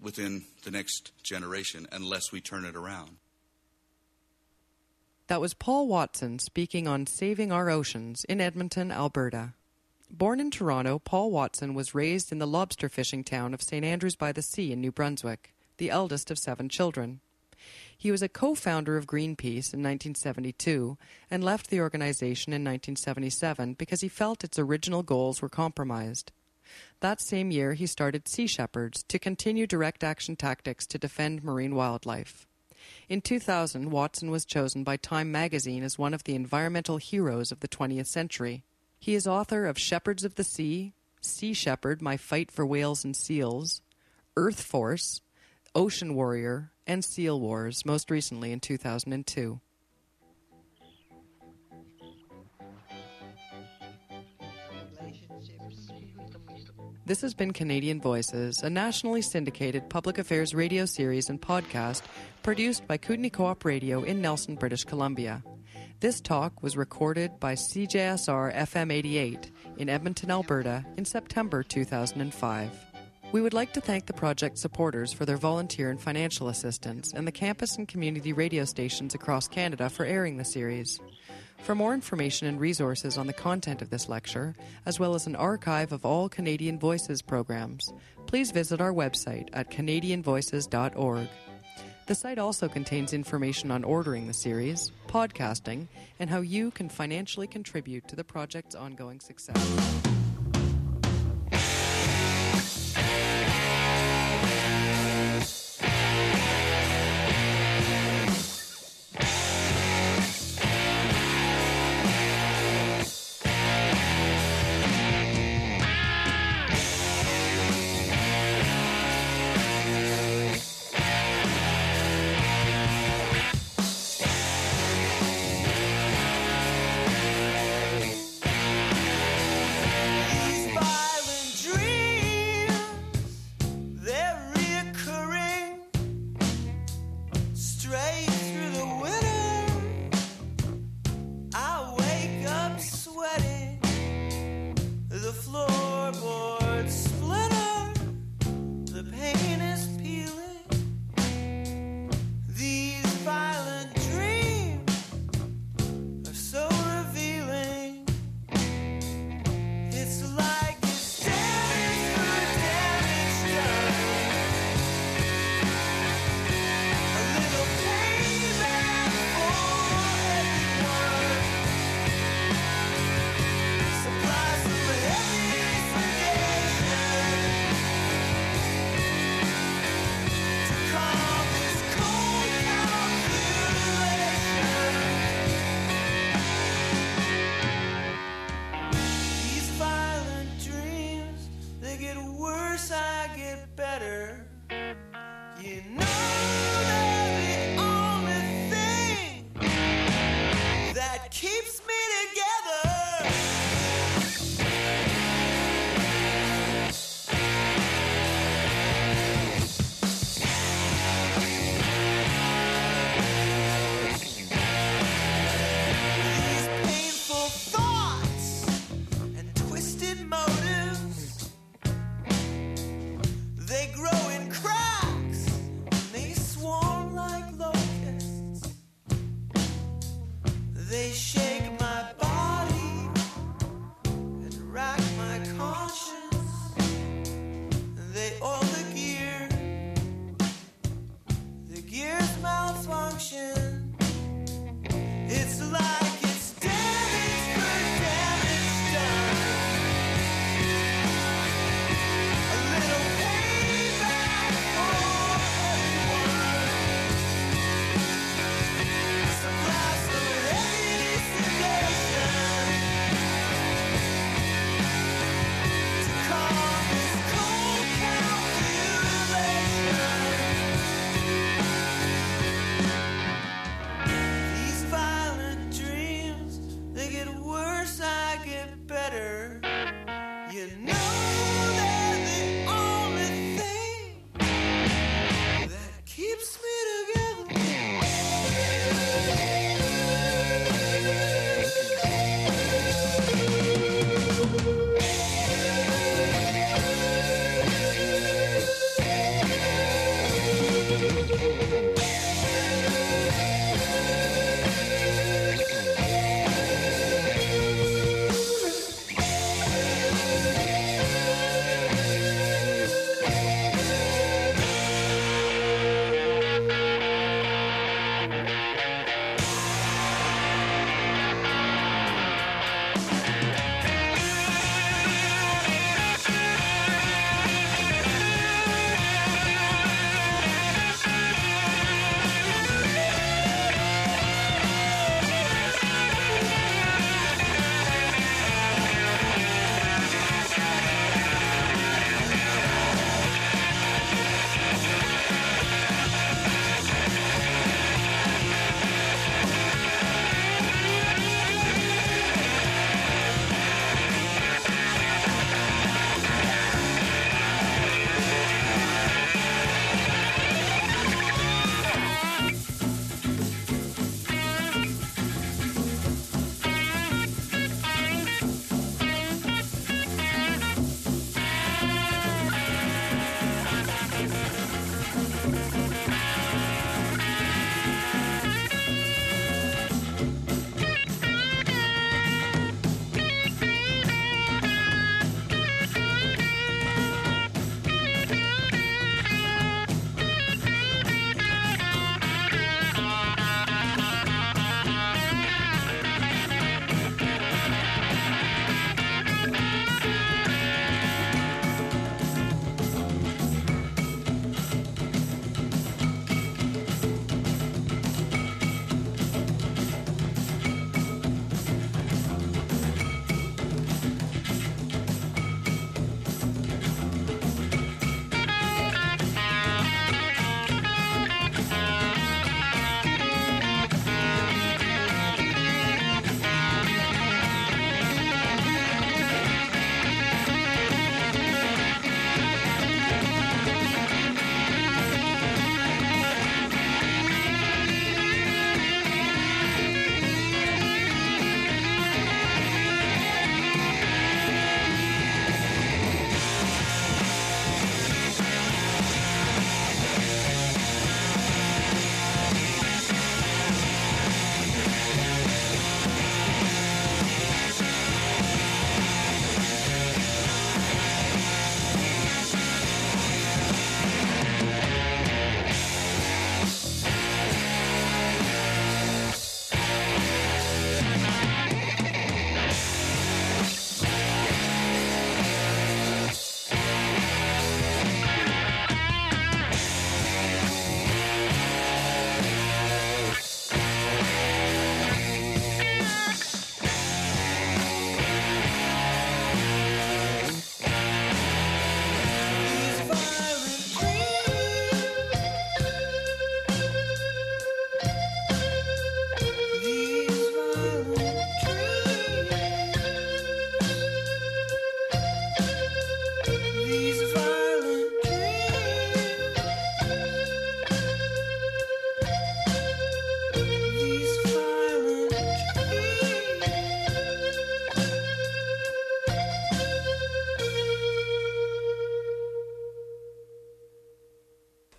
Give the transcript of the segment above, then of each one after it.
within the next generation unless we turn it around. That was Paul Watson speaking on Saving Our Oceans in Edmonton, Alberta. Born in Toronto, Paul Watson was raised in the lobster fishing town of St. Andrews by the Sea in New Brunswick, the eldest of 7 children. He was a co-founder of Greenpeace in 1972 and left the organization in 1977 because he felt its original goals were compromised. That same year, he started Sea Shepherds to continue direct action tactics to defend marine wildlife. In 2000, Watson was chosen by Time magazine as one of the environmental heroes of the 20th century. He is author of Shepherds of the Sea, Sea Shepherd, My Fight for Whales and Seals, Earth Force, Ocean Warrior, and Seal Wars, most recently in 2002. This has been Canadian Voices, a nationally syndicated public affairs radio series and podcast produced by Kootenai Co-op Radio in Nelson, British Columbia. This talk was recorded by CJSR FM 88 in Edmonton, Alberta in September 2005. We would like to thank the project supporters for their volunteer and financial assistance and the campus and community radio stations across Canada for airing the series. For more information and resources on the content of this lecture, as well as an archive of all Canadian Voices programs, please visit our website at canadianvoices.org. The site also contains information on ordering the series, podcasting, and how you can financially contribute to the project's ongoing success.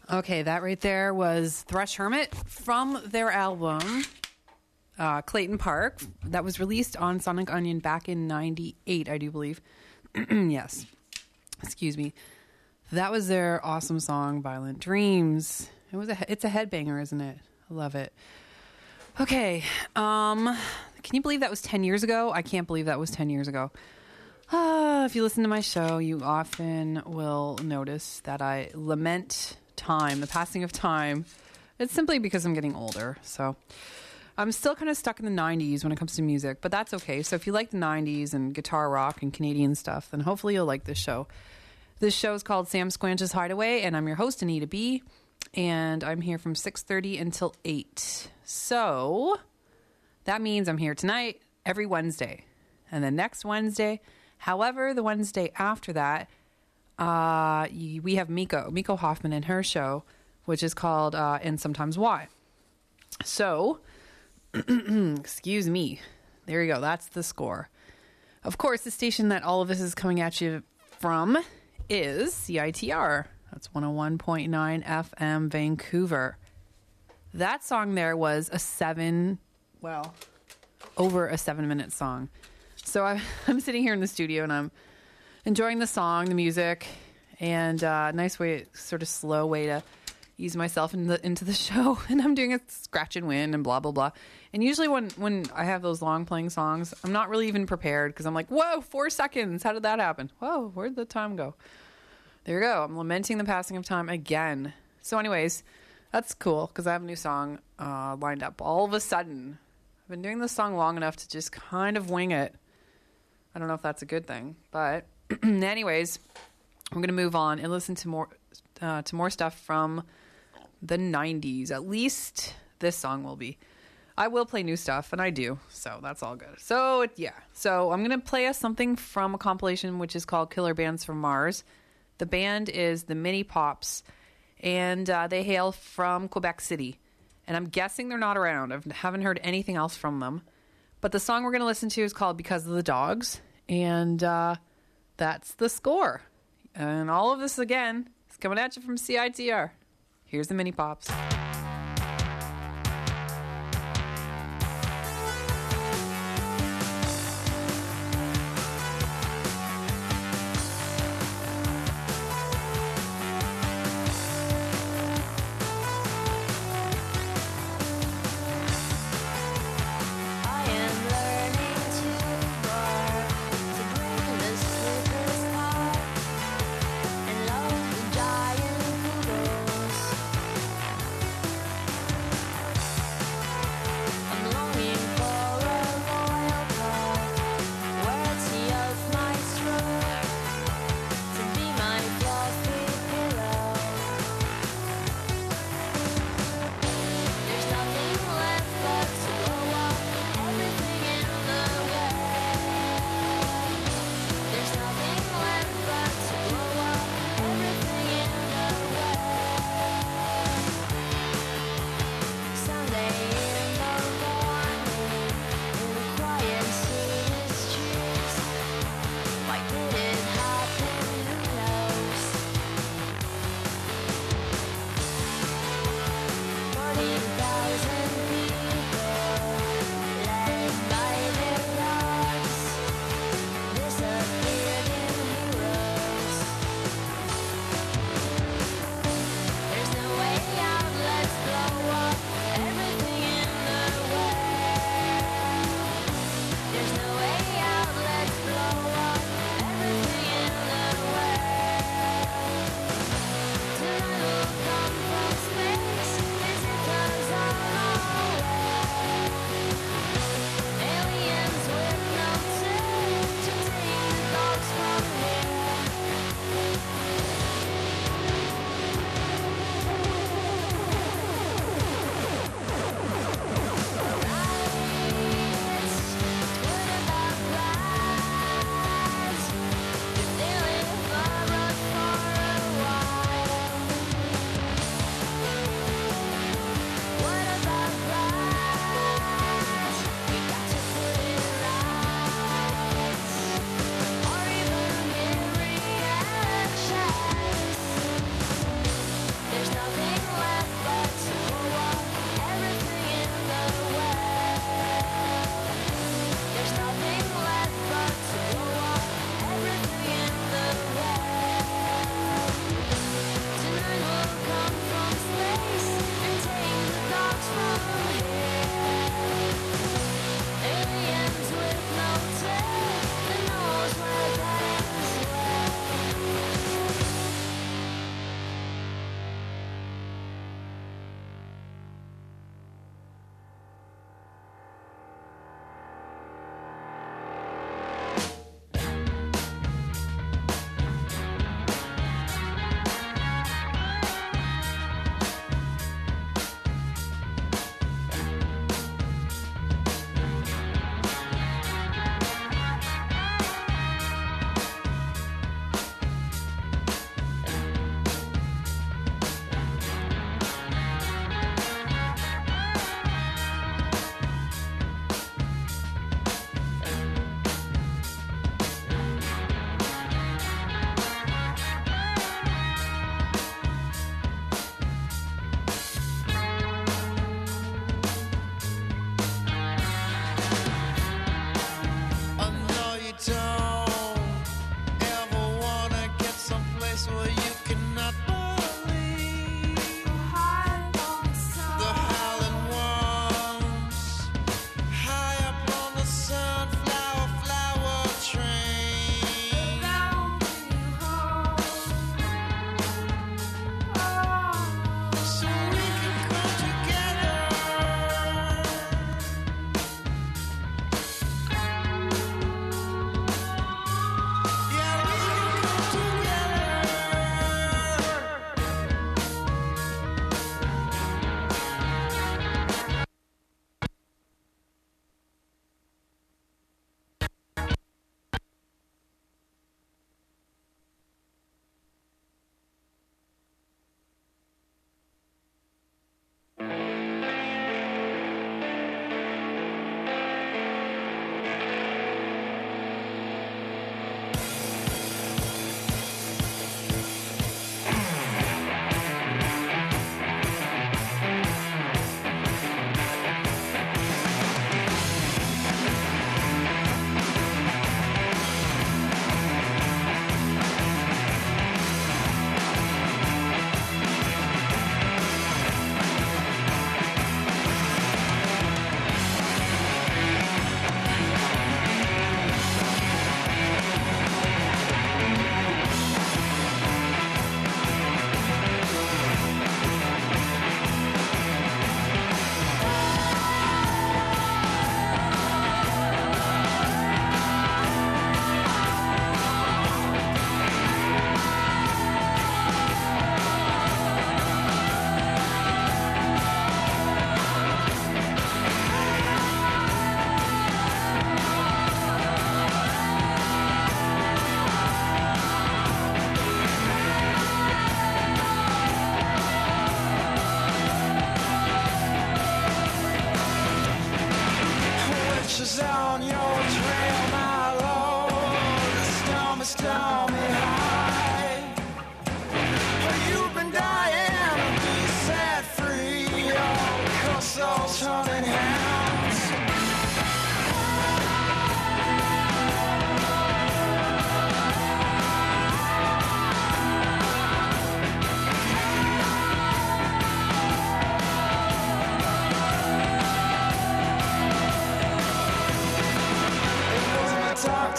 Okay, that right there was Thrush Hermit from their album Clayton Park. That was released on Sonic Onion back in 98, I do believe. Yes. Excuse me. That was their awesome song, Violent Dreams. It's a headbanger, isn't it? I love it. Okay. Can you believe that was 10 years ago? I can't believe that was 10 years ago. If you listen to my show, you often will notice that I lament time, the passing of time. It's simply because I'm getting older. So I'm still kind of stuck in the 90s when it comes to music, but that's okay. So if you like the 90s and guitar rock and Canadian stuff, then hopefully you'll like this show. This show is called Sam Squanch's Hideaway, and I'm your host, Anita B., and I'm here from 6:30 until 8. So that means I'm here tonight, every Wednesday, and then next Wednesday. However, the Wednesday after that, we have Miko Hoffman and her show, which is called And Sometimes Why. So, excuse me. There you go. That's the score. Of course, the station that all of this is coming at you from is CITR. That's 101.9 FM Vancouver. That song there was over a 7-minute song. So I'm sitting here in the studio and I'm enjoying the song, the music, and nice way, sort of slow way to ease myself into the show. And I'm doing a scratch and win and blah, blah, blah. And usually when I have those long playing songs, I'm not really even prepared because I'm like, whoa, 4 seconds. How did that happen? Whoa, where'd the time go? There you go. I'm lamenting the passing of time again. So anyways, that's cool because I have a new song lined up. All of a sudden, I've been doing this song long enough to just kind of wing it. I don't know if that's a good thing, but anyways, we're going to move on and listen to more stuff from the 90s. At least this song will be. I will play new stuff, and I do, so that's all good. So, So I'm going to play us something from a compilation which is called Killer Bands from Mars. The band is the Mini Pops, and they hail from Quebec City. And I'm guessing they're not around. I haven't heard anything else from them. But the song we're going to listen to is called Because of the Dogs, and that's the score. And all of this, again, is coming at you from CITR. Here's the Mini Pops.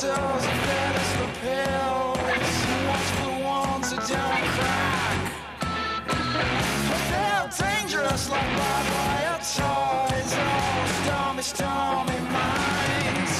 bottles and fed us the pills. Watch the ones that don't crack. They're dangerous like barbed wire toys. Oh, stormy, stormy minds.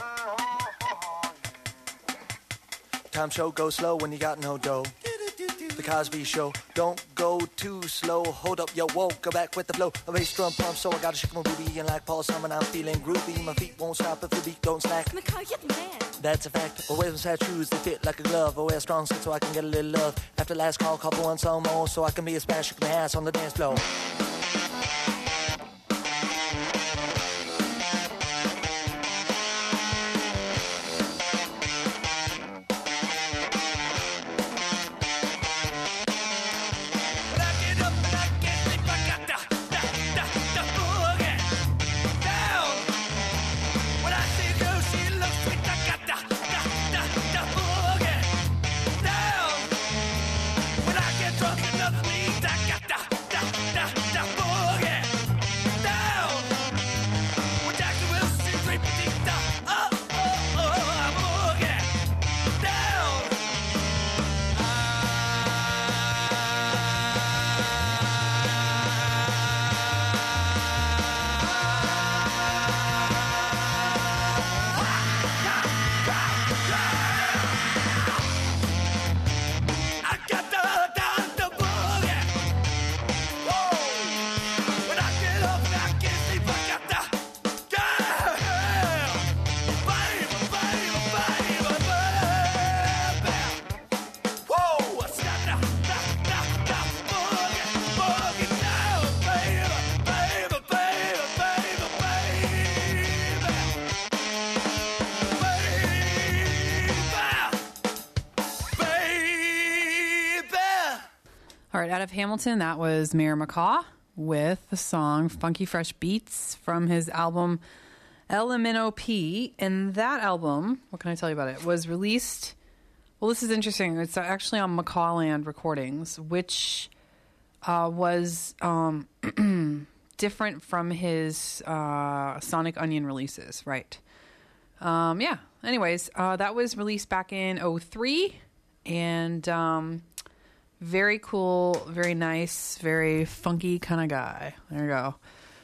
Time show goes slow when you got no dough. The Cosby Show. Don't go too slow. Hold up, yo, whoa, go back with the flow. A bass drum pump, so I gotta shake my booty. And like Paul Simon, I'm feeling groovy. My feet won't stop if the beat don't slack. McCall, you're the man. That's a fact. I wear some sad shoes, they fit like a glove. I wear strong skin so I can get a little love. After last call, couple on some more, so I can be a smash, shake my ass on the dance floor. All right, out of Hamilton, that was Mayor McCaw with the song Funky Fresh Beats from his album LMNOP. And that album, what can I tell you about it, was released... Well, this is interesting. It's actually on McCawland Recordings, which was different from his Sonic Unyon releases, right? Yeah. Anyways, that was released back in 2003, and very cool, very nice, very funky kind of guy. There you go.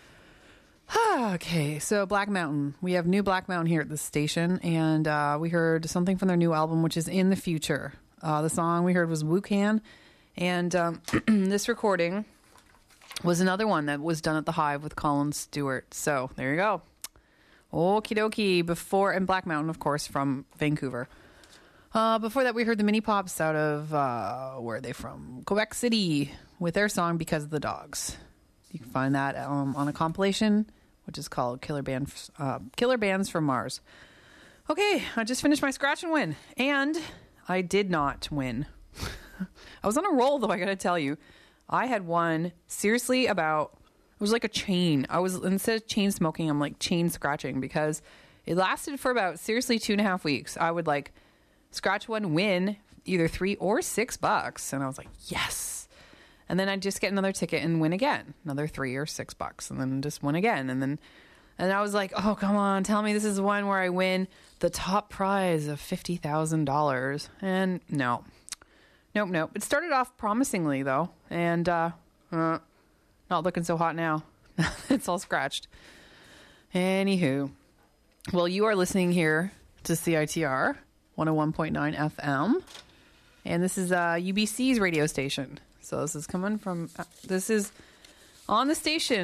Okay, so Black Mountain. We have new Black Mountain here at the station, and we heard something from their new album, which is In the Future. The song we heard was Wukan, and this recording was another one that was done at the Hive with Colin Stewart. So there you go. Okie dokie. Before, and Black Mountain, of course, from Vancouver. Before that, we heard the Mini Pops out of, where are they from? Quebec City, with their song Because of the Dogs. You can find that on a compilation, which is called Killer Bands from Mars. Okay, I just finished my scratch and win, and I did not win. I was on a roll, though, I gotta tell you. I had won, seriously, about, it was like a chain. I was, instead of chain smoking, I'm like chain scratching, because it lasted for about, seriously, 2.5 weeks. I would like scratch one, win either $3 or $6, and I was like, yes. And then I'd just get another ticket and win again, another $3 or $6, and then just win again. And I was like, oh, come on, tell me this is the one where I win the top prize of $50,000. And nope. It started off promisingly, though, and not looking so hot now. It's all scratched. Anywho, well, you are listening here to CITR 101.9 FM, and this is UBC's radio station. So this is coming from, this is on the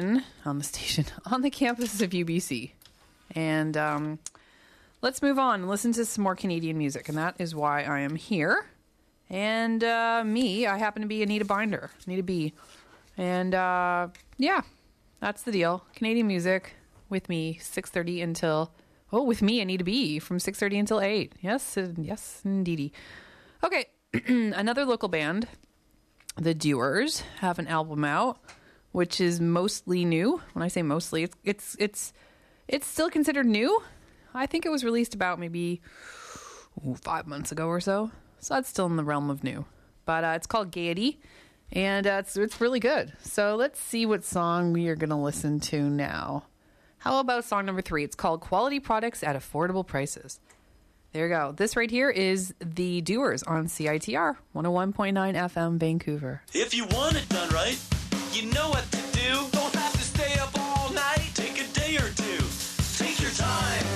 campus of UBC. And let's move on and listen to some more Canadian music. And that is why I am here. And I happen to be Anita Binder, Anita B. And yeah, that's the deal. Canadian music with me, 6:30 until, with me, Anita B, from 6:30 until 8. Yes, indeedy. Okay, another local band. The Doers have an album out, which is mostly new. When I say mostly, it's still considered new. I think it was released about maybe 5 months ago or so. So that's still in the realm of new. But it's called Gaiety, and it's really good. So let's see what song we are going to listen to now. How about song number 3? It's called Quality Products at Affordable Prices. There you go. This right here is The Doers on CITR 101.9 FM Vancouver. If you want it done right, you know what to do. Don't have to stay up all night. Take a day or two. Take your time.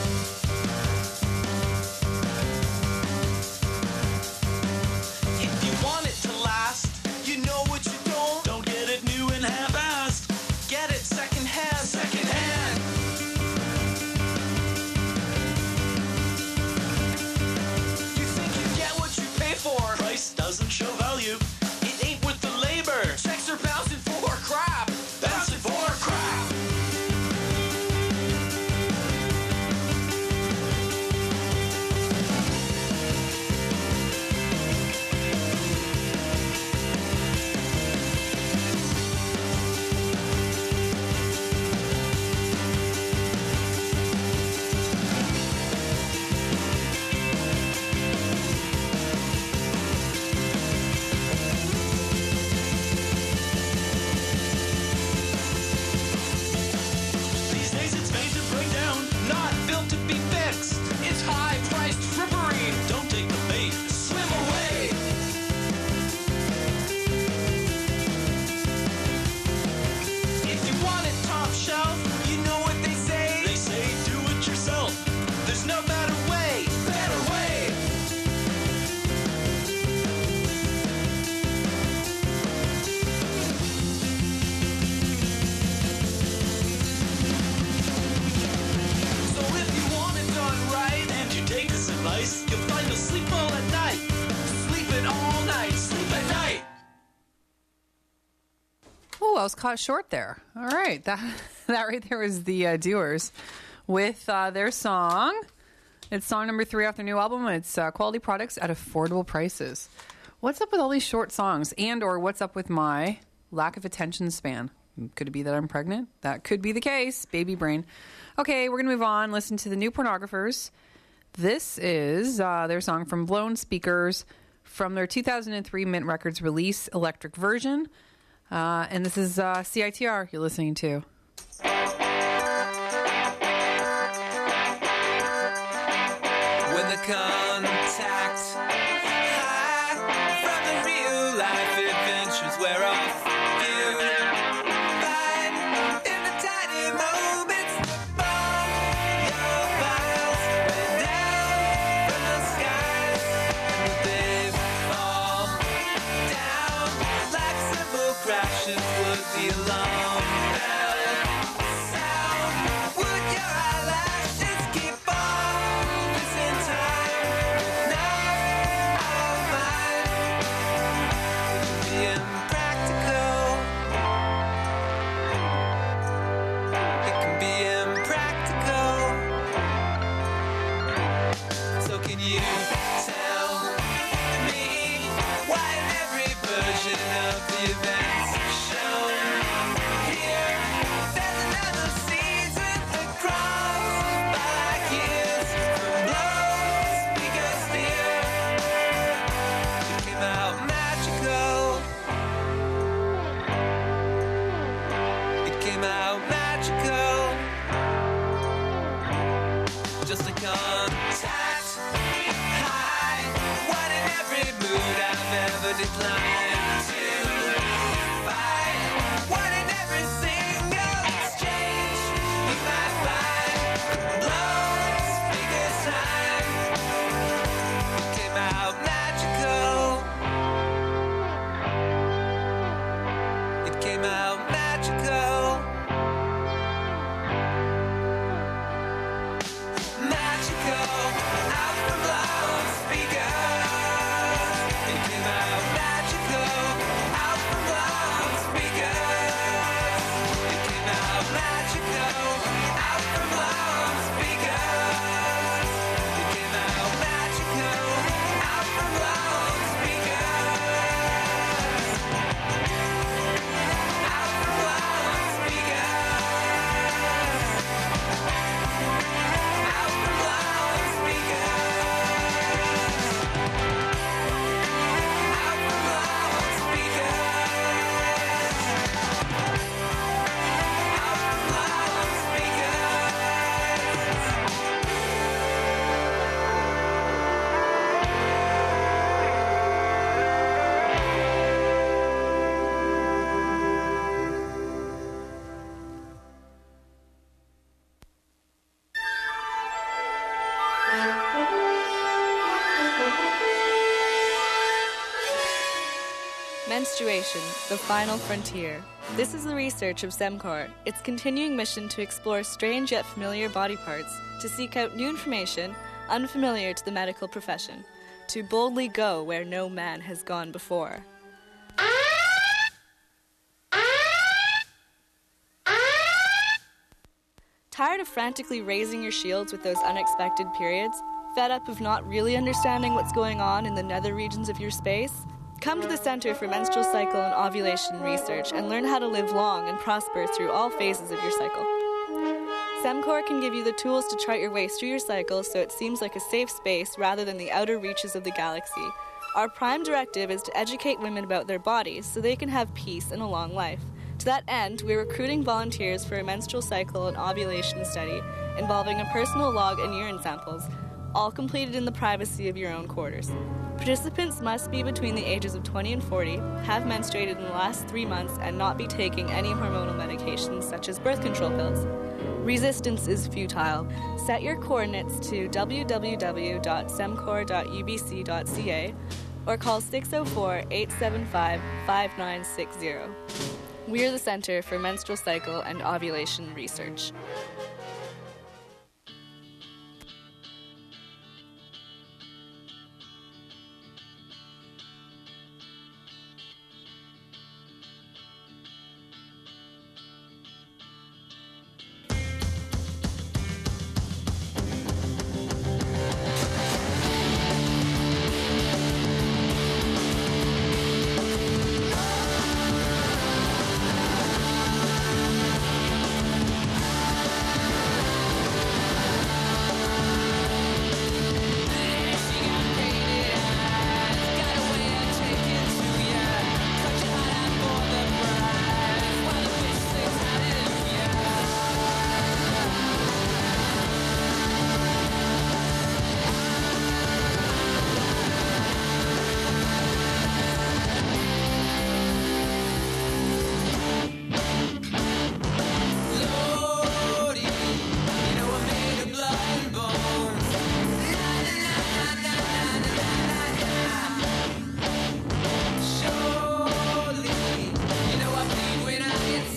If you want it to last, Oh, I was caught short there. All right. That right there was the Doers with their song. It's song number 3 off their new album. It's quality products at affordable prices. What's up with all these short songs? And or what's up with my lack of attention span? Could it be that I'm pregnant? That could be the case. Baby brain. Okay, we're going to move on. Listen to the New Pornographers. This is their song from Blown Speakers from their 2003 Mint Records release, Electric Version. And this is CITR you're listening to. When the contact high from the real life adventures wear off you find in the tiny moments above your files rain down from the skies and they fall down like simple crashes would the alarm bell sound would your eyelashes keep on missing time with no mind being practical it can be impractical so can you tell me why in every version of the events shown here there's another season that crawls by like years from blown speakers near it came out magical it came out magical just a contact high one in every mood I've ever declined to fight one in every single exchange you might find blown speakers time it came out magical it came out magical magical out from blown speakers it came out magical out from blown speakers it came out magical out from blown speakers it came out magical out from blown speakers out from blown speakers out from blown Menstruation, the final frontier. This is the research of SEMCOR, its continuing mission to explore strange yet familiar body parts, to seek out new information unfamiliar to the medical profession, to boldly go where no man has gone before. Tired of frantically raising your shields with those unexpected periods? Fed up of not really understanding what's going on in the nether regions of your space? Come to the Center for Menstrual Cycle and Ovulation Research and learn how to live long and prosper through all phases of your cycle. SEMCOR can give you the tools to chart your way through your cycle so it seems like a safe space rather than the outer reaches of the galaxy. Our prime directive is to educate women about their bodies so they can have peace and a long life. To that end, we're recruiting volunteers for a menstrual cycle and ovulation study involving a personal log and urine samples, all completed in the privacy of your own quarters. Participants must be between the ages of 20 and 40, have menstruated in the last 3 months, and not be taking any hormonal medications such as birth control pills. Resistance is futile. Set your coordinates to www.semcor.ubc.ca or call 604-875-5960. We are the Center for Menstrual Cycle and Ovulation Research.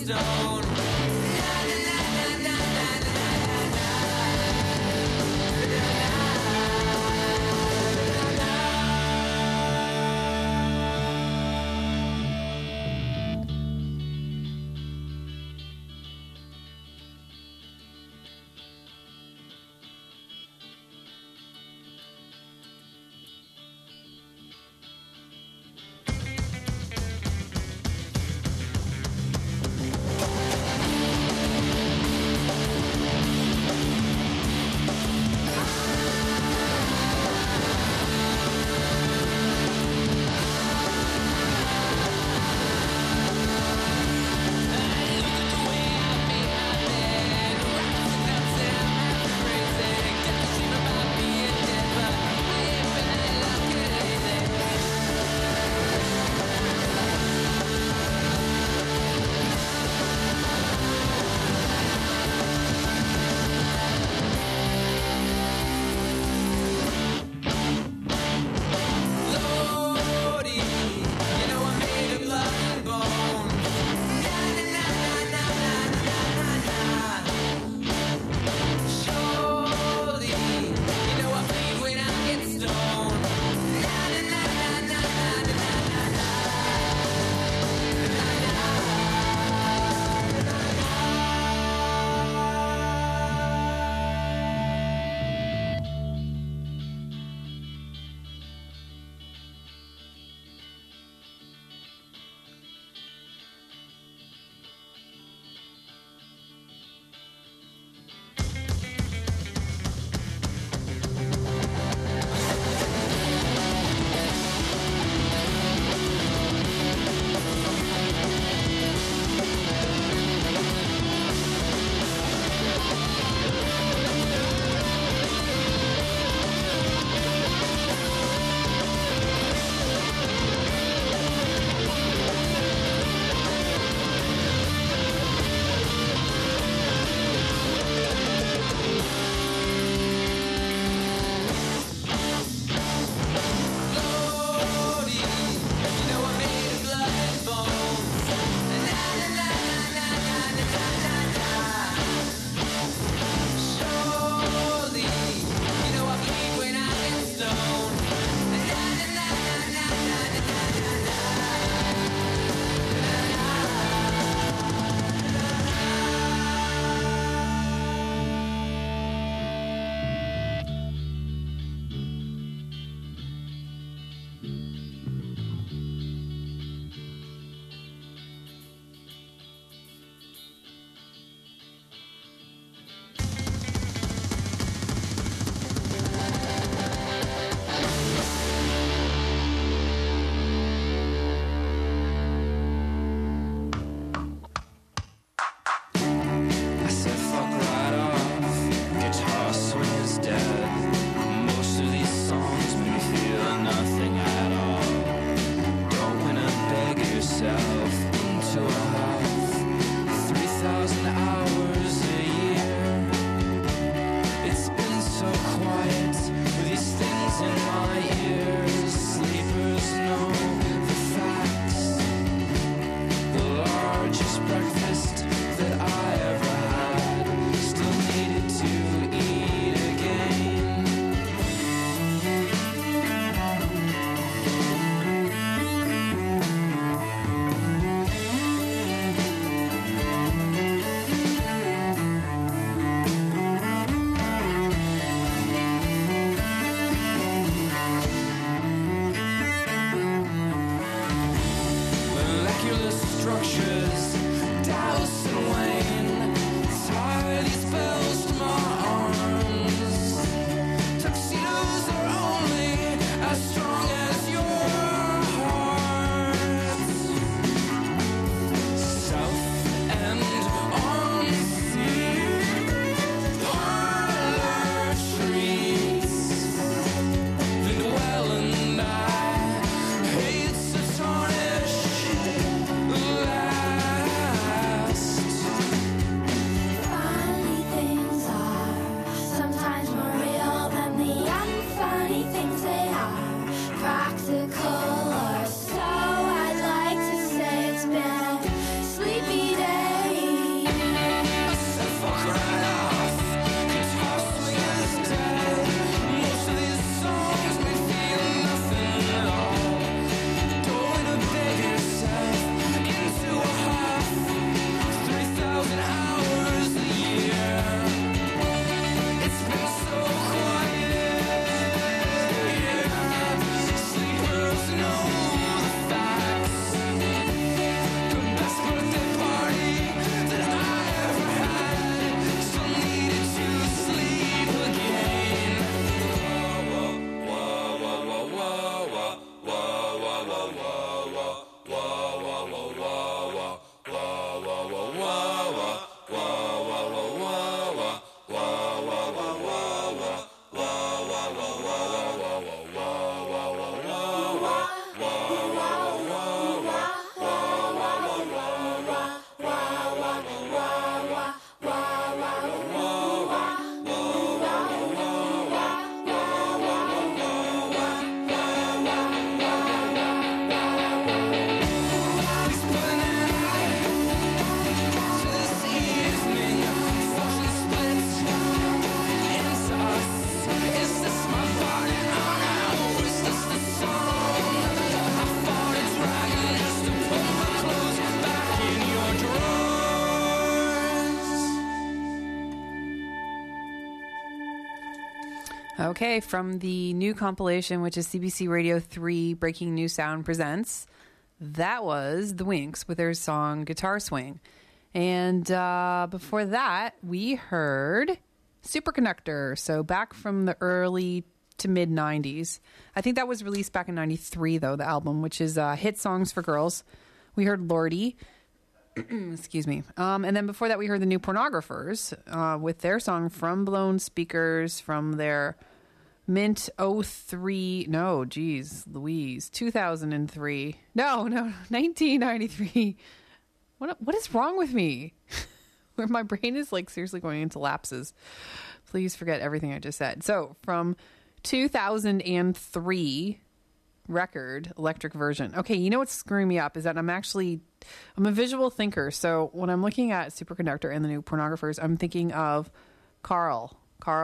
stone. Okay, from the new compilation, which is CBC Radio 3 Breaking New Sound Presents, that was The Winks with their song Guitar Swing. And before that, we heard Superconductor. So back from the early to mid 90s. I think that was released back in 93, though, the album, which is Hit Songs for Girls. We heard Lordy. Excuse me. And then before that, we heard the New Pornographers with their song From Blown Speakers from their Mint 03. No, geez, Louise. 2003. No, 1993. What is wrong with me? Where my brain is like seriously going into lapses. Please forget everything I just said. So from 2003 record, Electric Version. Okay, you know what's screwing me up is that I'm a visual thinker. So when I'm looking at Superconductor and the New Pornographers, I'm thinking of Carl,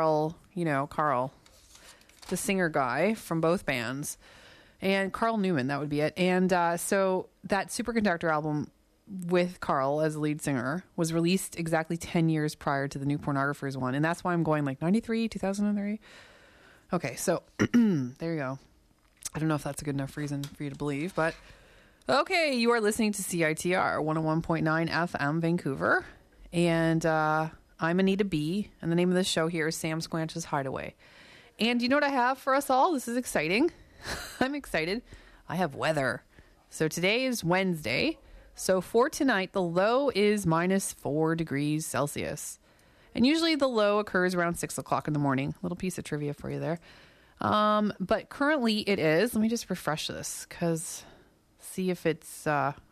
the singer guy from both bands, and Carl Newman, that would be it. And so that Superconductor album with Carl as the lead singer was released exactly 10 years prior to the New Pornographers one. And that's why I'm going like 93, 2003. Okay, so there you go. I don't know if that's a good enough reason for you to believe, but okay, you are listening to CITR 101.9 FM Vancouver. And I'm Anita B. And the name of the show here is Sam Squanch's Hideaway. And you know what I have for us all? This is exciting. I'm excited. I have weather. So today is Wednesday. So for tonight, the low is -4 degrees Celsius. And usually the low occurs around 6 o'clock in the morning. Little piece of trivia for you there. But currently it is, let me just refresh this because see if it's,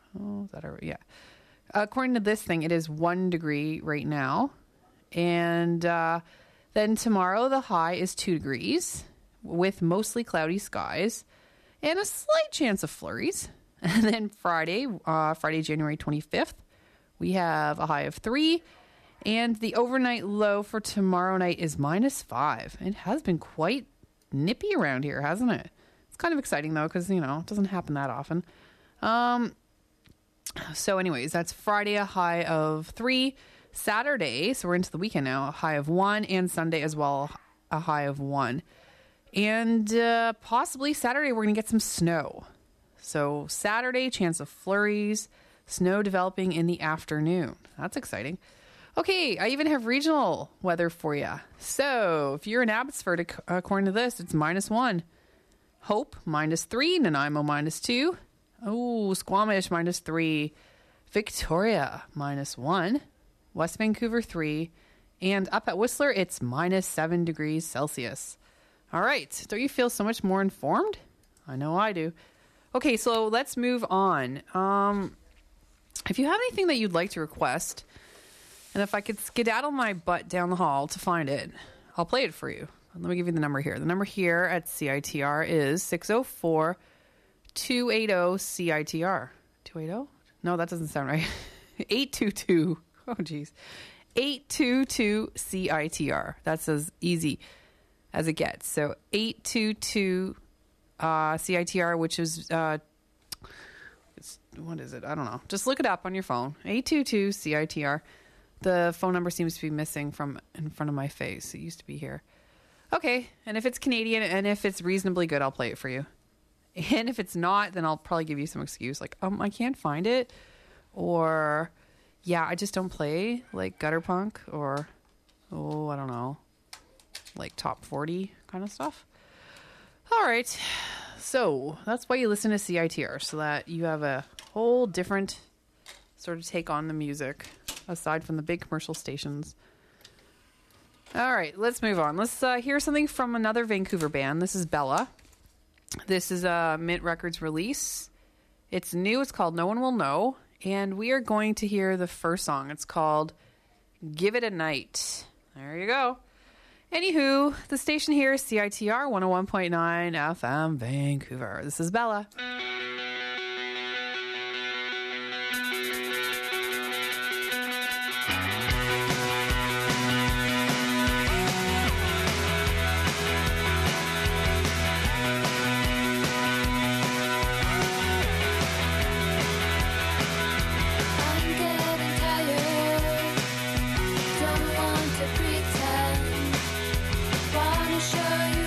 according to this thing, it is 1 degree right now. And then tomorrow the high is 2 degrees with mostly cloudy skies and a slight chance of flurries. And then Friday, January 25th, we have a high of 3. And the overnight low for tomorrow night is -5. It has been quite nippy around here, hasn't it? It's kind of exciting, though, because, it doesn't happen that often. So anyways, that's Friday, a high of 3. Saturday, so we're into the weekend now, a high of 1. And Sunday as well, a high of 1. And possibly Saturday, we're going to get some snow. So Saturday, chance of flurries, snow developing in the afternoon. That's exciting. Okay, I even have regional weather for you. So if you're in Abbotsford, according to this, it's -1. Hope, -3. Nanaimo, -2. Oh, Squamish, -3. Victoria, -1. West Vancouver, 3. And up at Whistler, it's -7 degrees Celsius. All right, don't you feel so much more informed? I know I do. Okay, so let's move on. If you have anything that you'd like to request, and if I could skedaddle my butt down the hall to find it, I'll play it for you. Let me give you the number here. The number here at CITR is 604-280-CITR. 280? No, that doesn't sound right. 822. Oh, geez. 822-CITR. That's as easy as it gets. So 822 CITR, which is, what is it? I don't know. Just look it up on your phone. 822 CITR. The phone number seems to be missing from in front of my face. It used to be here. Okay. And if it's Canadian and if it's reasonably good, I'll play it for you. And if it's not, then I'll probably give you some excuse like, I can't find it. Or, yeah, I just don't play like gutter punk or, I don't know, like top 40 kind of stuff. All right, so that's why you listen to CITR, so that you have a whole different sort of take on the music, aside from the big commercial stations. All right, let's move on. Let's hear something from another Vancouver band. This is Bella. This is a Mint Records release. It's new. It's called No One Will Know, and we are going to hear the first song. It's called Give It a Night. There you go. Anywho, the station here is CITR 101.9 FM Vancouver. This is Bella. Show you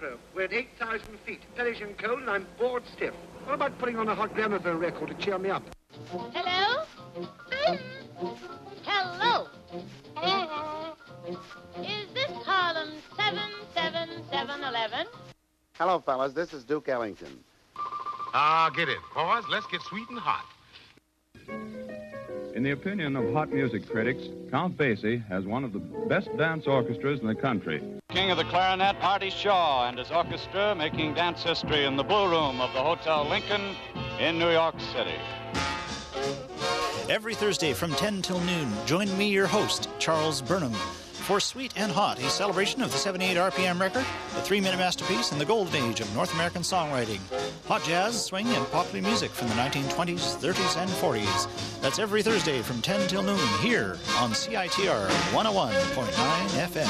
micro. We're at 8,000 feet. Perishing cold and I'm bored stiff. What about putting on a hot gramophone record to cheer me up? Hello? Hello? Is this column 77711? Hello, fellas. This is Duke Ellington. Get in. Pause. Let's get sweet and hot. In the opinion of hot music critics, Count Basie has one of the best dance orchestras in the country. King of the clarinet, Artie Shaw, and his orchestra making dance history in the Blue Room of the Hotel Lincoln in New York City. Every Thursday from 10 till noon, join me, your host, Charles Burnham, for Sweet and Hot, a celebration of the 78 RPM record, the 3-minute masterpiece in the golden age of North American songwriting. Hot jazz, swing, and popular music from the 1920s, 30s, and 40s. That's every Thursday from 10 till noon here on CITR 101.9 FM.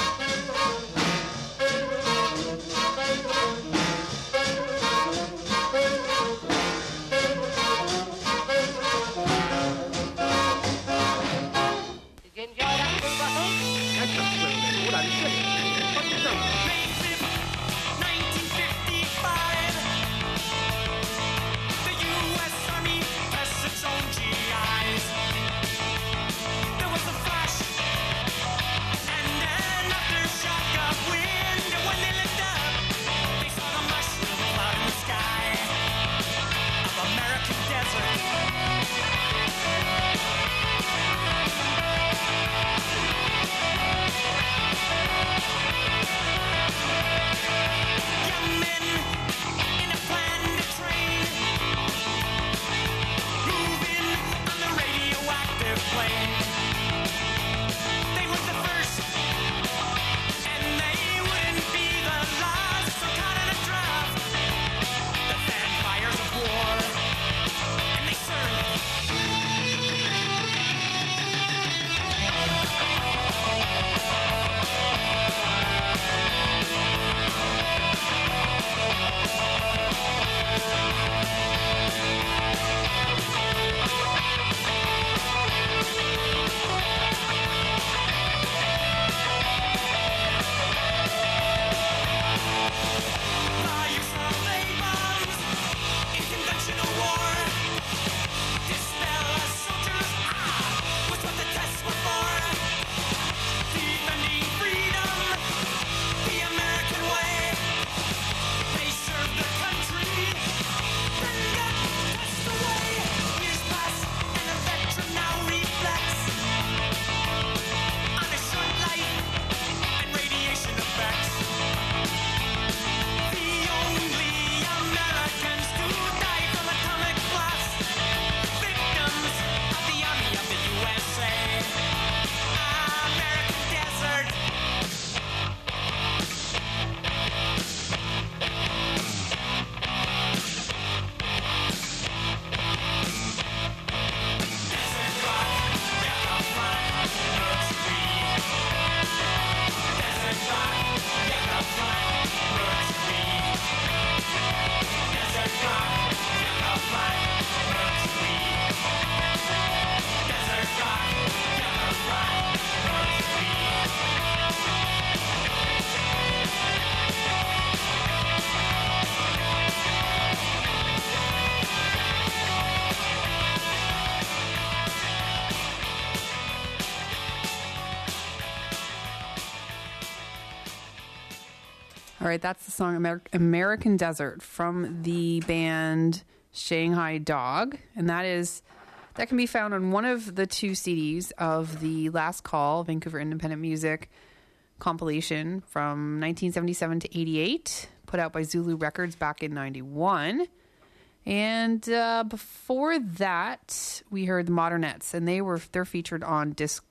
All right, that's the song American Desert from the band Shanghai Dog. And that can be found on one of the 2 CDs of the Last Call, Vancouver Independent Music compilation from 1977 to 88, put out by Zulu Records back in 91. And before that, we heard the Modernettes, and they're featured on disc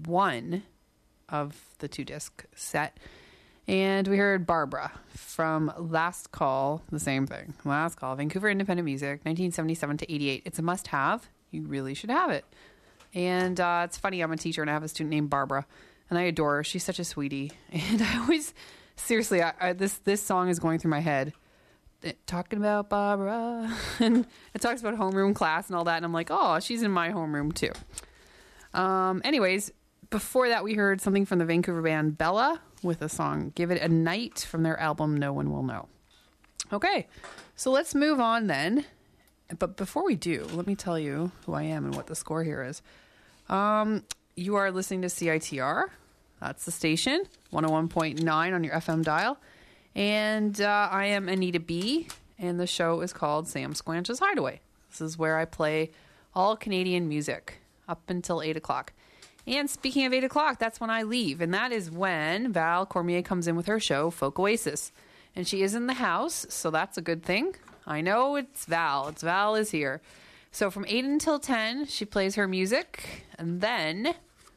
1 of the 2-disc set. And we heard Barbara from Last Call, the same thing. Last Call, Vancouver Independent Music, 1977 to 88. It's a must-have. You really should have it. And it's funny, I'm a teacher, and I have a student named Barbara, and I adore her. She's such a sweetie. And I always, seriously, this song is going through my head. Talking about Barbara. And it talks about homeroom class and all that, and I'm like, oh, she's in my homeroom too. Anyways, Before that, we heard something from the Vancouver band Bella with a song Give It a Night from their album No One Will Know. Okay, so let's move on then. But before we do, let me tell you who I am and what the score here is. You are listening to CITR. That's the station, 101.9 on your FM dial. And I am Anita B., and the show is called Sam Squanch's Hideaway. This is where I play all Canadian music up until 8 o'clock. And speaking of 8 o'clock, that's when I leave. And that is when Val Cormier comes in with her show, Folk Oasis. And she is in the house, so that's a good thing. I know it's Val. It's Val is here. So from 8 until 10, she plays her music. And then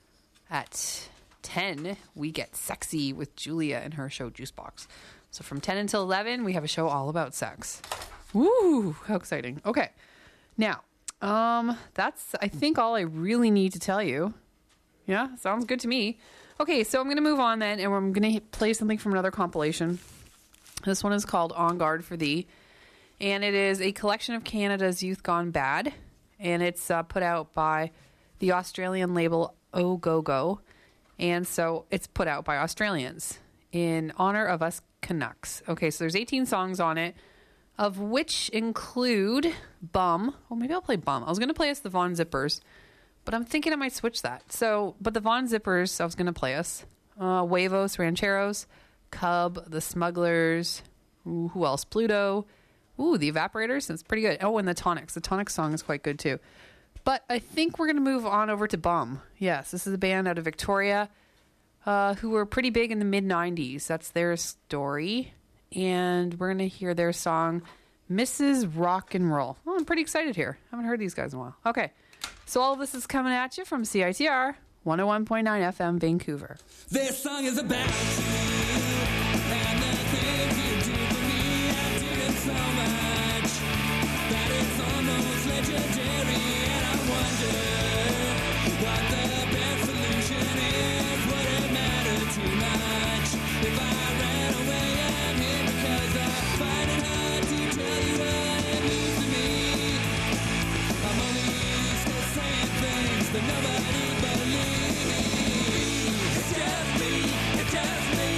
at 10, we get sexy with Julia and her show Juicebox. So from 10 until 11, we have a show all about sex. Woo! How exciting. Okay. Now, that's, I think, all I really need to tell you. Yeah, sounds good to me. Okay, so I'm going to move on then, and I'm going to play something from another compilation. This one is called On Guard for Thee, and it is a collection of Canada's youth gone bad, and it's put out by the Australian label Oh Go Go, and so it's put out by Australians in honor of us Canucks. Okay, so there's 18 songs on it, of which include Bum. Well, maybe I'll play Bum. I was going to play us the Von Zippers, but I'm thinking I might switch that. So, but the Von Zippers, I was going to play us. Huevos Rancheros, Cub, The Smugglers, who else? Pluto. The Evaporators. That's pretty good. Oh, and the Tonics. The Tonics song is quite good too. But I think we're going to move on over to Bum. Yes, this is a band out of Victoria who were pretty big in the mid-90s. That's their story. And we're going to hear their song, Mrs. Rock and Roll. Oh, I'm pretty excited here. I haven't heard these guys in a while. Okay. So all of this is coming at you from CITR, 101.9 FM, Vancouver. This song is about you and the things you do for me. I did it so much that it's almost legendary. And I wonder what the best solution is. Would it matter too much if I ran away? I'm here because I find it hard to tell you what it means to me. I'm only used to saying things that nobody believes. It's just me,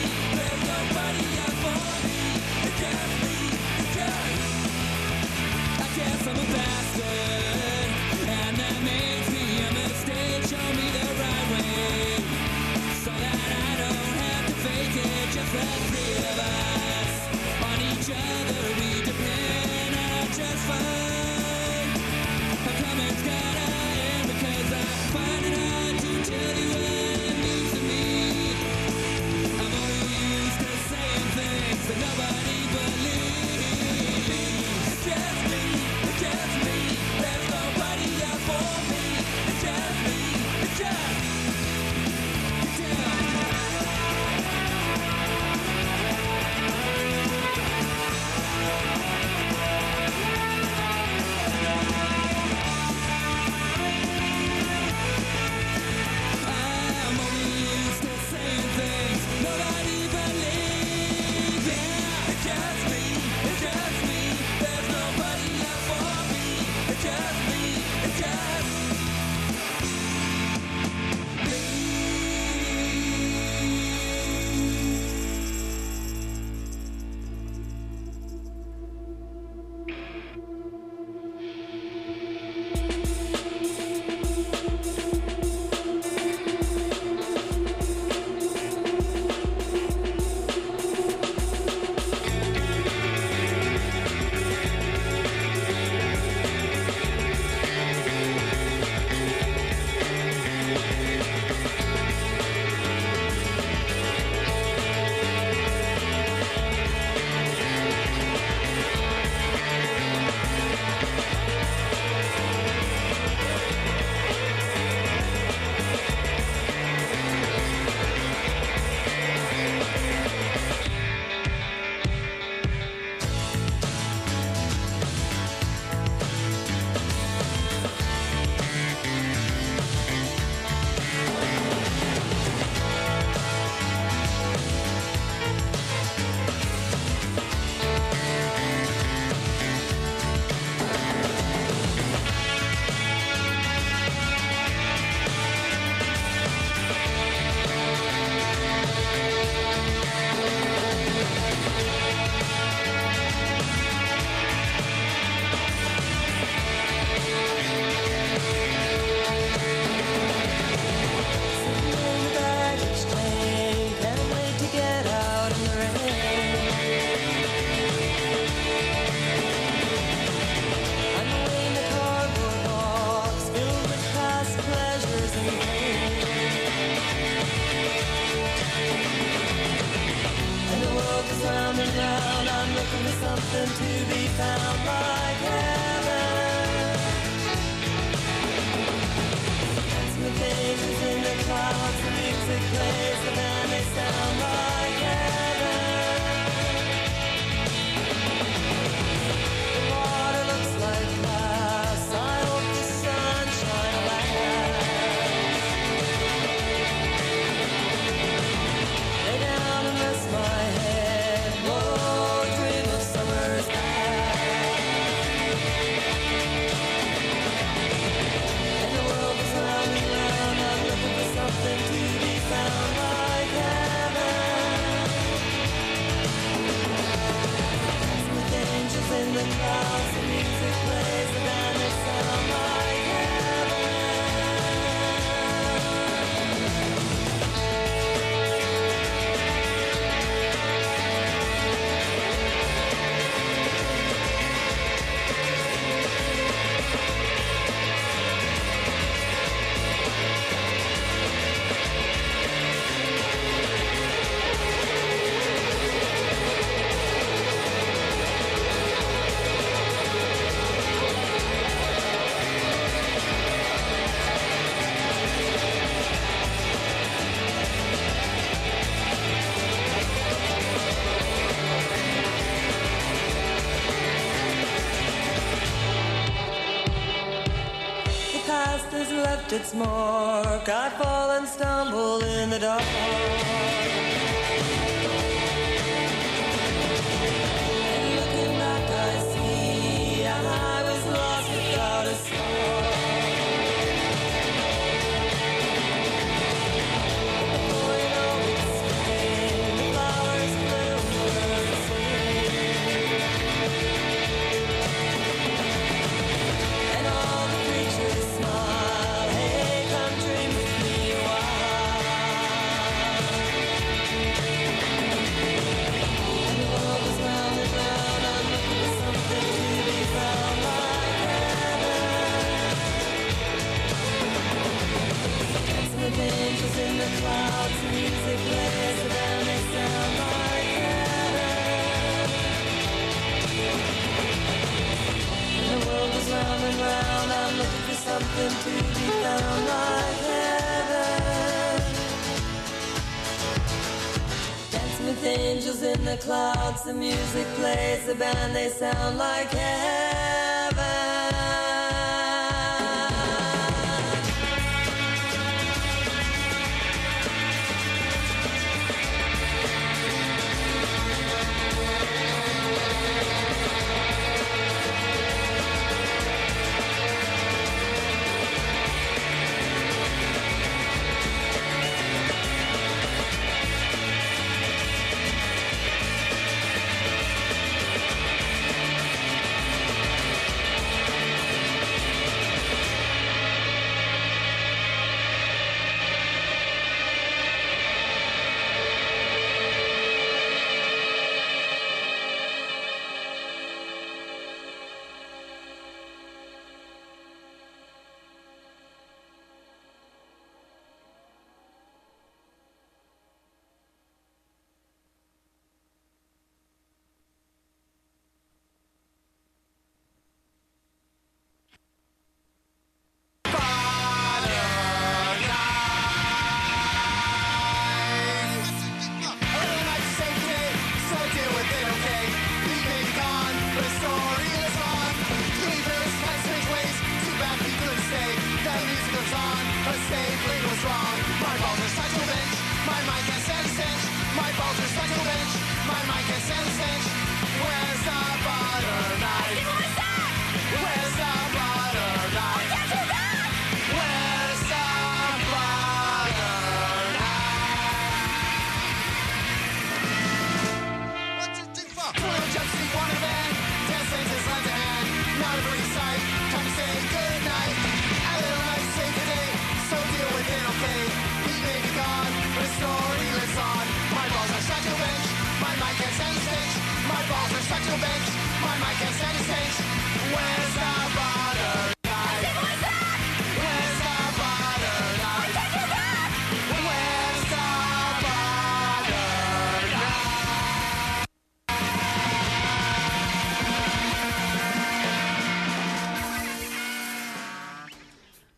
something to be found like heaven. Dancing with angels in the clouds, the music plays and then they sound like heaven. The water looks like glass, I hope the sunshine lasts. Lay down and rest my head, whoa, dream of summer's past. And the world is round and round, I'm looking for something to be found like heaven. Dancing with angels in the clouds, the music plays and then they sound like heaven. The past has left its mark. I fall and stumble in the dark. And looking back, I see I was lost without a song. Before you know it's spring, the flowers bloom, birds sing. And all the creatures smile. Hey, come dream with me a while. And the world is round and round. I'm looking for something to be found like heaven. Dancing with angels in the clouds, the music plays and then they sound like heaven. And the world is round and round. I'm looking for something to be found like heaven. Dancing with angels in the clouds, the music plays, the band, they sound like heaven.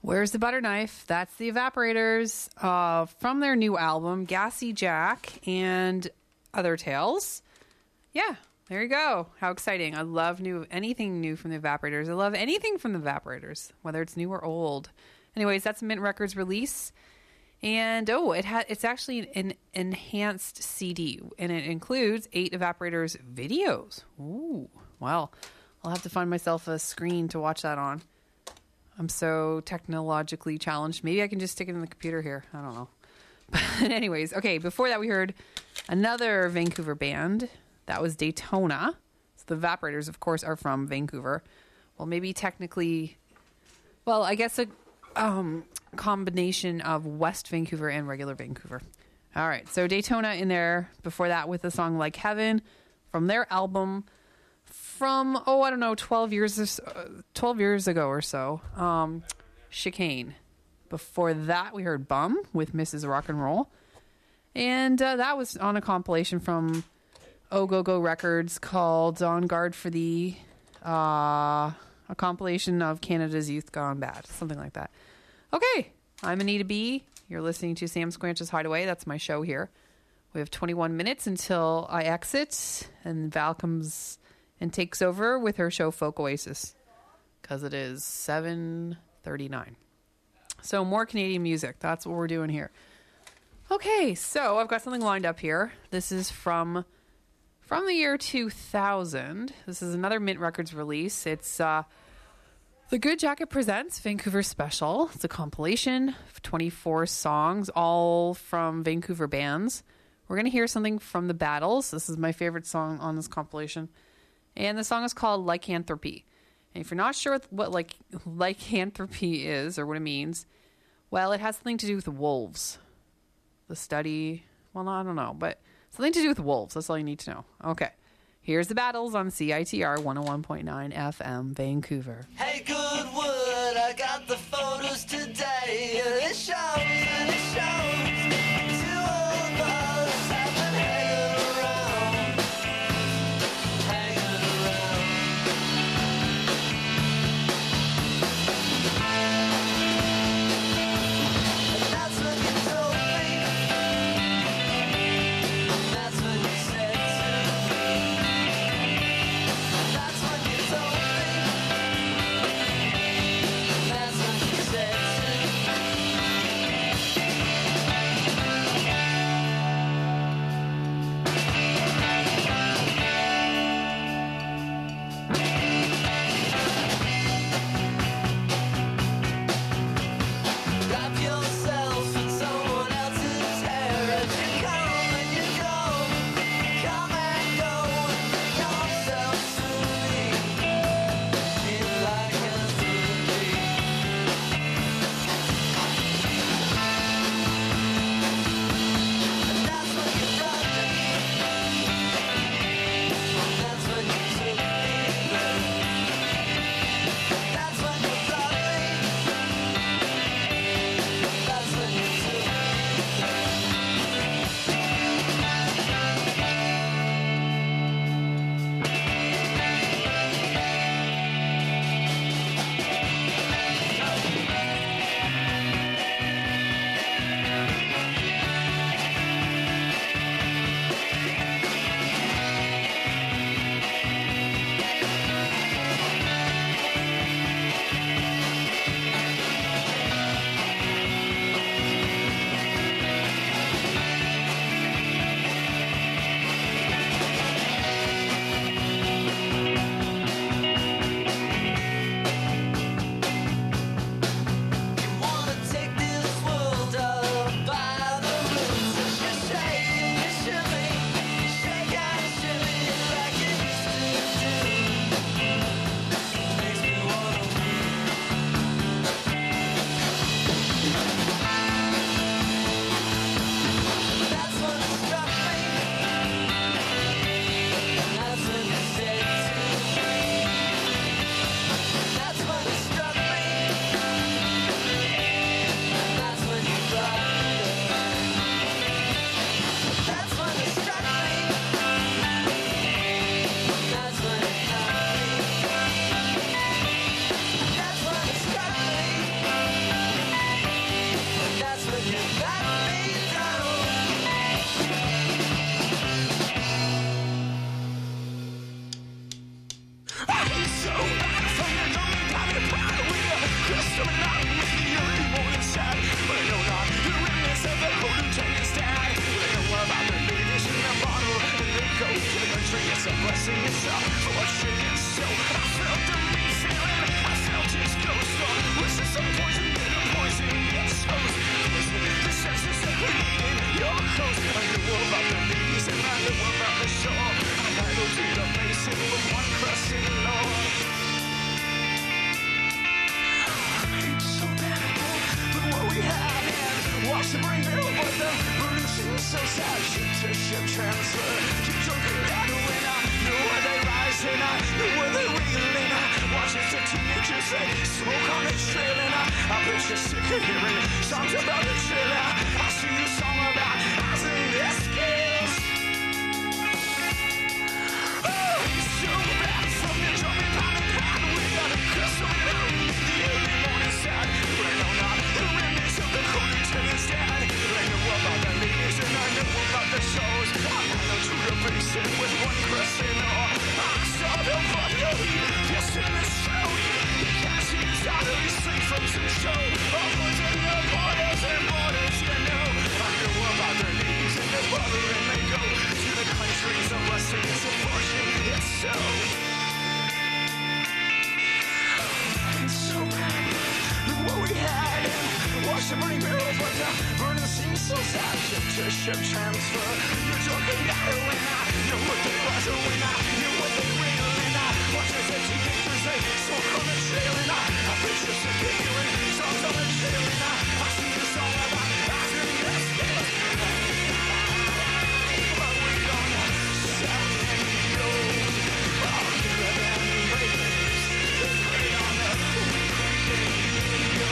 Where's the Butter Knife? That's the Evaporators from their new album, Gassy Jack and Other Tales. Yeah, there you go. How exciting. I love anything new from the Evaporators. I love anything from the Evaporators, whether it's new or old. Anyways, that's a Mint Records release. And, it's actually an enhanced CD, and it includes 8 Evaporators videos. Ooh, well, I'll have to find myself a screen to watch that on. I'm so technologically challenged. Maybe I can just stick it in the computer here. I don't know. But anyways, okay, before that we heard another Vancouver band. That was Daytona. So the Evaporators, of course, are from Vancouver. Well, maybe technically, I guess a combination of West Vancouver and regular Vancouver. All right, so Daytona in there. Before that with the song Like Heaven from their album from 12 years ago or so, Chicane. Before that we heard Bum with Mrs. Rock and Roll, and that was on a compilation from Go Records called On Guard for Thee, a compilation of Canada's Youth Gone Bad, something like that. Okay, I'm Anita B. You're listening to Sam Squanch's Hideaway. That's my show here. We have 21 minutes until I exit, and Val comes and takes over with her show Folk Oasis, because it is 7:39. So more Canadian music. That's what we're doing here. Okay, so I've got something lined up here. This is from the year 2000. This is another Mint Records release. It's The Good Jacket Presents Vancouver Special. It's a compilation of 24 songs, all from Vancouver bands. We're going to hear something from The Battles. This is my favorite song on this compilation. And the song is called Lycanthropy. And if you're not sure what lycanthropy is or what it means, well, it has something to do with wolves. The study, I don't know, but something to do with wolves. That's all you need to know. Okay. Here's The Battles on CITR 101.9 FM, Vancouver. Hey, Goodwood, I got the photos today. It shows. Two of us have been hanging around. And that's when you told me. That's when you said to me. That's when you told me. That's when you said to me. transfer. You took a lot of when I knew where they rise and I knew where they wiggle and I watch as the teenagers they smoke on the trail and I bet you're sick of hearing songs about the trailer. I sing a song about housing their skills. Oh, he's so bad from the jumping pound and pound. We got a crystal out in the early morning sun. Rain on up the remnants of the cold Italian stand. I know about the ladies and I know about the shows. I ran to the basin with one crescent or I saw the body just in the throat. He can't see his daughter, he's straight from some show. All boys in the borders and borders, you know. I know about the ladies and the border and they go to the countries of blessings and fortune. It's so. It's so bad. Look what we had. Watch the burning barrel, but the burning seems so sad. Ship to ship transfer. You're talking about it when I know what they was or when I knew what they real and I watch as the teenagers they smoke on the trail and I bet you're sick of hearing songs on the trail and I sing a song about after the skills. But we gonna sell and go. All the band breakers. They play on the weekend go.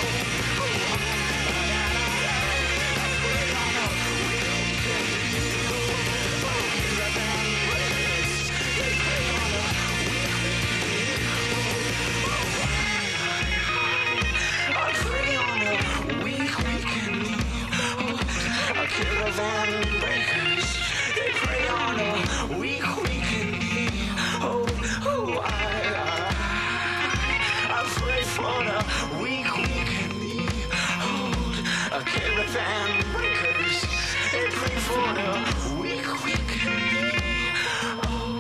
Caravan breakers, they prey on a weak weekend. Oh, oh, I pray for the weak weekend. Oh, a caravan breakers, they pray for the weak weekend. Oh.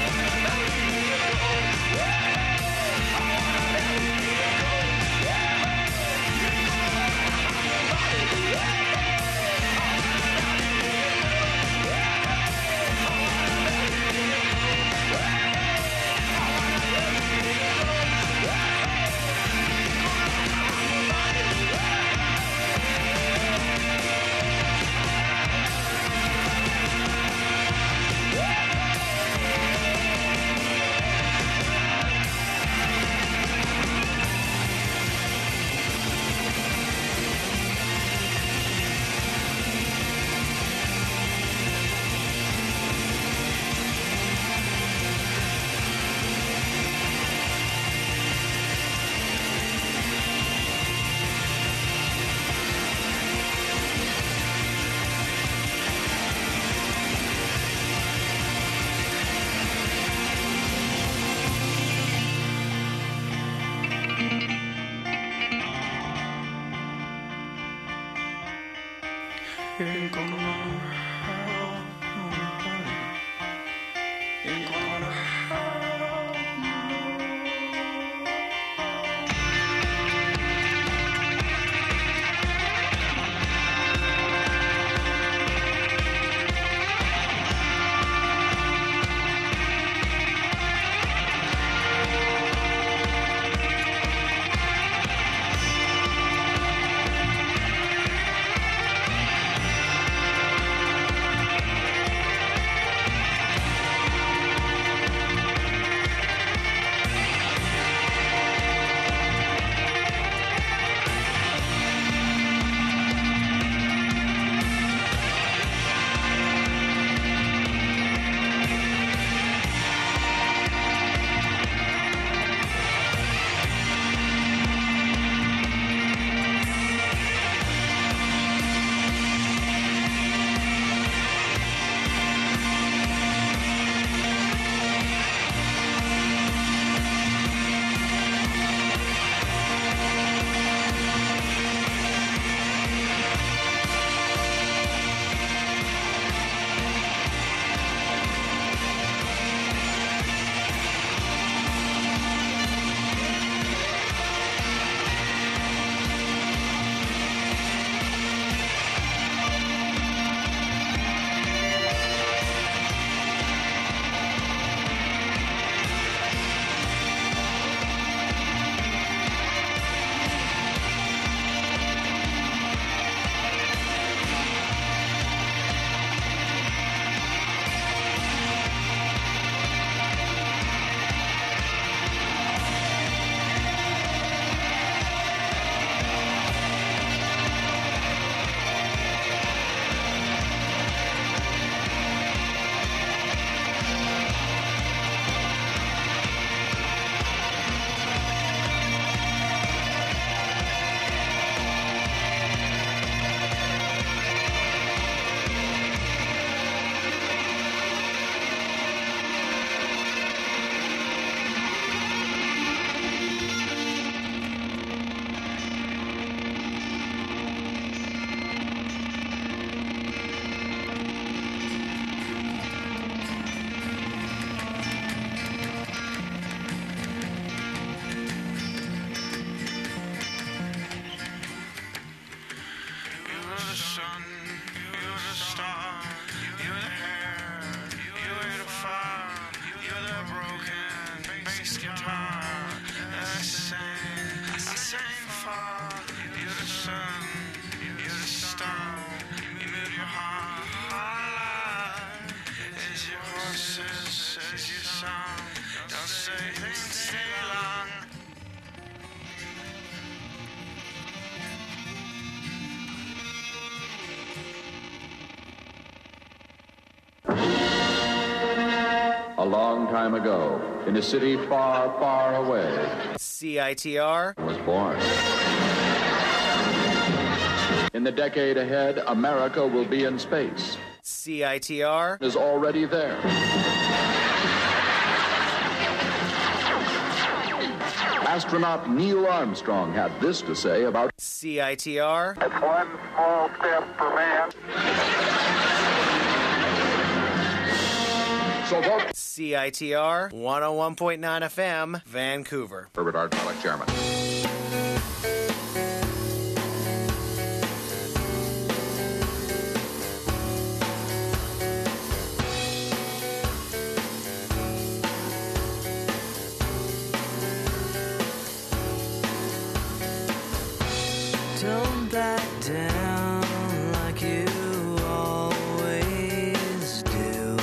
Yeah. song. Don't stay long. A long time ago, in a city far, far away, CITR was born. In the decade ahead, America will be in space. CITR is already there. Astronaut Neil Armstrong had this to say about CITR. It's one small step for man. So vote CITR 101.9 FM, Vancouver. Herbert R. Pollock, Chairman. Don't back down like you always do.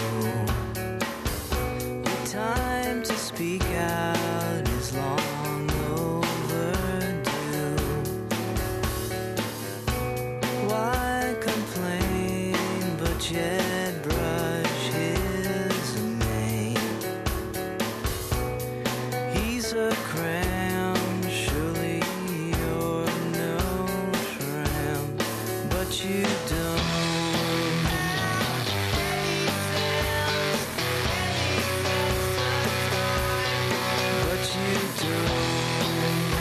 Your time to speak out is long overdue. Why complain but yet brush his mane? He's a crown, surely you're no shrimp, but you don't. But you don't.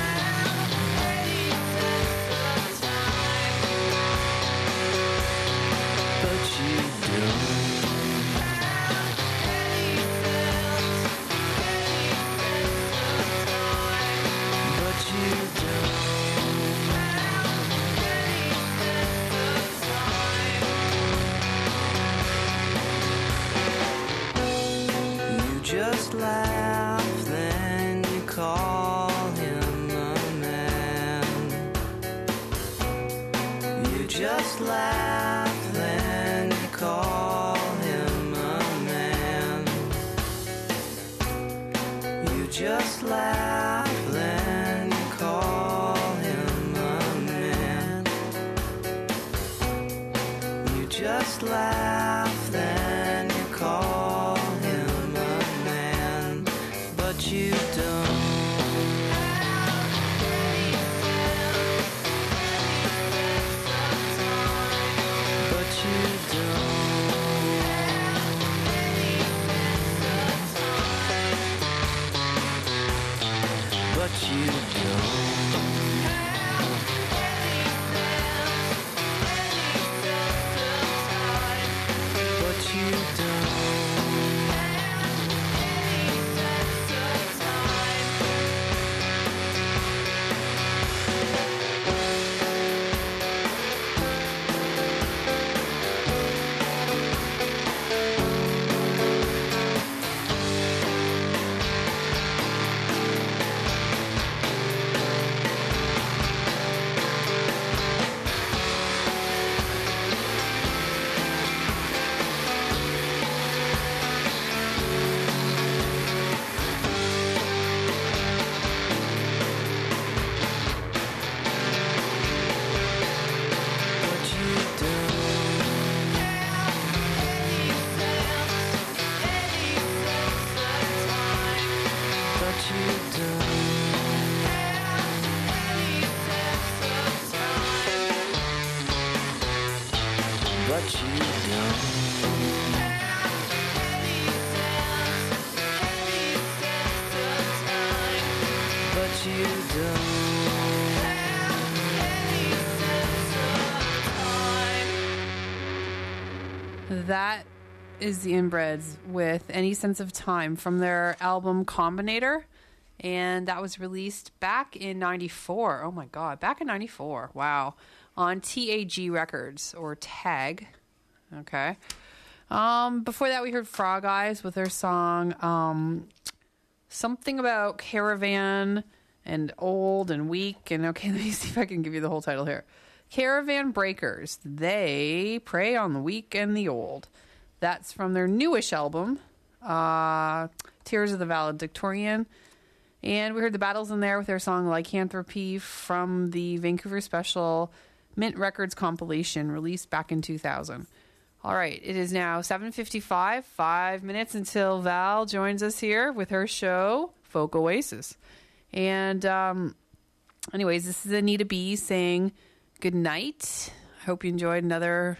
But you don't. But you don't. You just laugh, then you call him a man. You just laugh, then you call him a man. You just laugh, then you call him a man. You just laugh, then you call him a man. But you don't. But you don't. But you don't. But you That is the Inbreds with Any Sense of Time from their album Combinator. And that was released back in 94. Oh my God, back in 94. Wow. On TAG Records, or TAG. Okay. Before that, we heard Frog Eyes with their song something about Caravan and Old and Weak. And okay, let me see if I can give you the whole title here. Caravan Breakers. They prey on the weak and the old. That's from their newish album, Tears of the Valedictorian. And we heard the Battles in there with their song Lycanthropy from the Vancouver Special Mint Records compilation released back in 2000. All right, it is now 7:55, 5 minutes until Val joins us here with her show, Folk Oasis. And anyways, this is Anita B saying good night. I hope you enjoyed another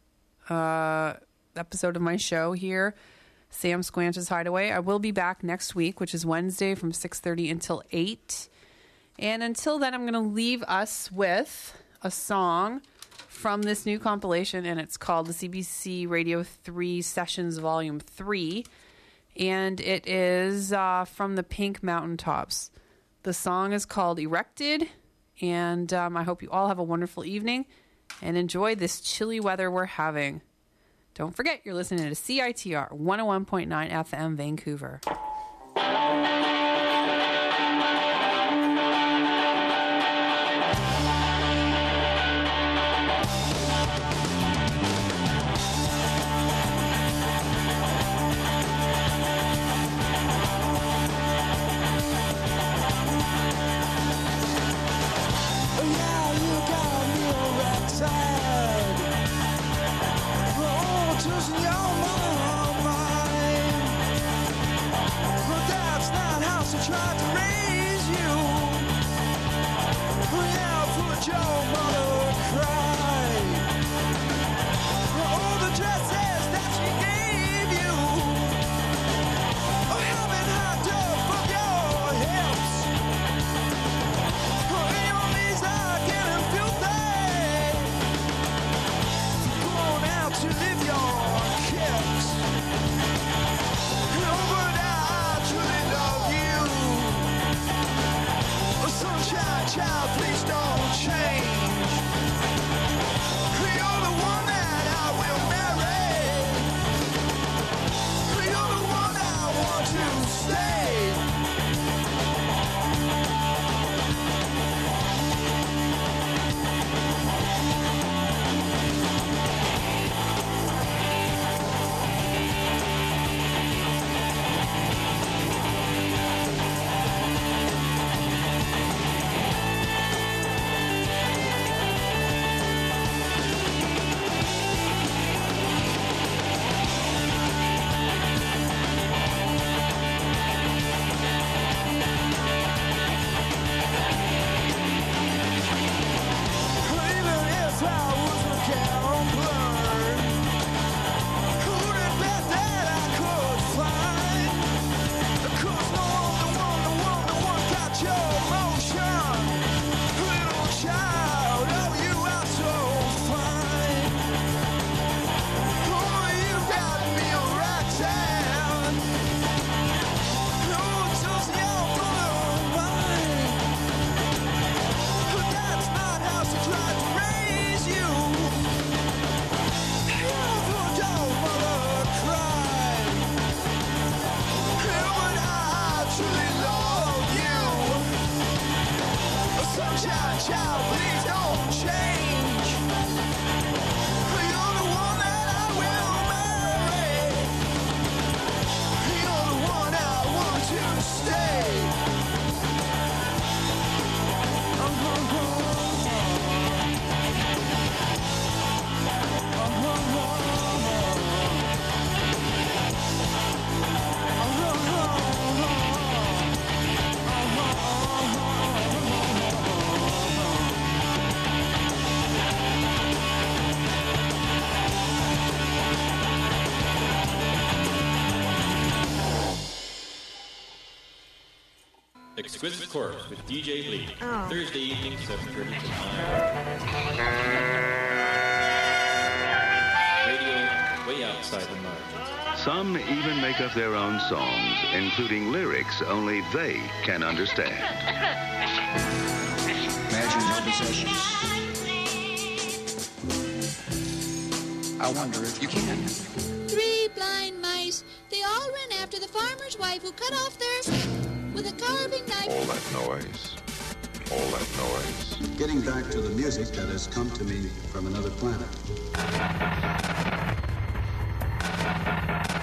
episode of my show here, Sam Squanch's Hideaway. I will be back next week, which is Wednesday from 6:30 until 8. And until then, I'm going to leave us with a song from this new compilation, and it's called the CBC Radio 3 Sessions Volume 3. And it is from the Pink Mountaintops. The song is called Erected, and I hope you all have a wonderful evening and enjoy this chilly weather we're having. Don't forget, you're listening to CITR 101.9 FM Vancouver. Exquisite Corpse with DJ Lee. Oh. Thursday evening, 7:30 to 9. Radio way outside the margins. Some even make up their own songs, including lyrics only they can understand. Imagine your possessions. I wonder if you can. 3 blind mice. They all ran after the farmer's wife who cut off their... with a carving knife. All that noise. All that noise. Getting back to the music that has come to me from another planet.